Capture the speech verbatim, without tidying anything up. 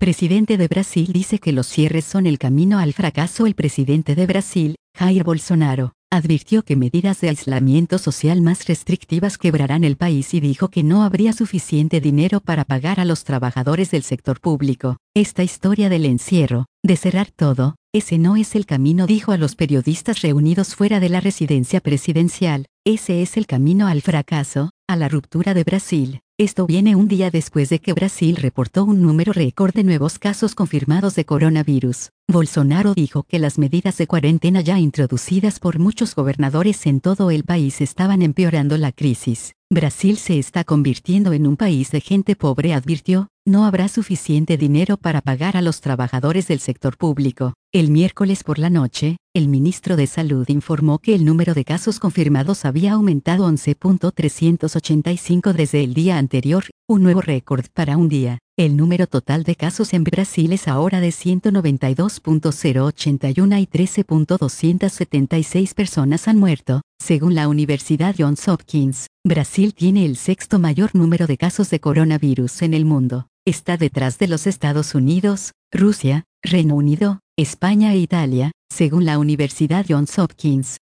Presidente de Brasil dice que los cierres son el camino al fracaso. El presidente de Brasil, Jair Bolsonaro, advirtió que medidas de aislamiento social más restrictivas quebrarán el país y dijo que no habría suficiente dinero para pagar a los trabajadores del sector público. Esta historia del encierro, de cerrar todo, ese no es el camino, dijo a los periodistas reunidos fuera de la residencia presidencial. Ese es el camino al fracaso, a la ruptura de Brasil. Esto viene un día después de que Brasil reportó un número récord de nuevos casos confirmados de coronavirus. Bolsonaro dijo que las medidas de cuarentena ya introducidas por muchos gobernadores en todo el país estaban empeorando la crisis. Brasil se está convirtiendo en un país de gente pobre, advirtió. No habrá suficiente dinero para pagar a los trabajadores del sector público. El miércoles por la noche, el ministro de Salud informó que el número de casos confirmados había aumentado once punto trescientos ochenta y cinco desde el día anterior, un nuevo récord para un día. El número total de casos en Brasil es ahora de ciento noventa y dos punto cero ochenta y uno y trece punto doscientas setenta y seis personas han muerto, según la Universidad Johns Hopkins. Brasil tiene el sexto mayor número de casos de coronavirus en el mundo. Está detrás de los Estados Unidos, Rusia, Reino Unido, España e Italia, según la Universidad Johns Hopkins.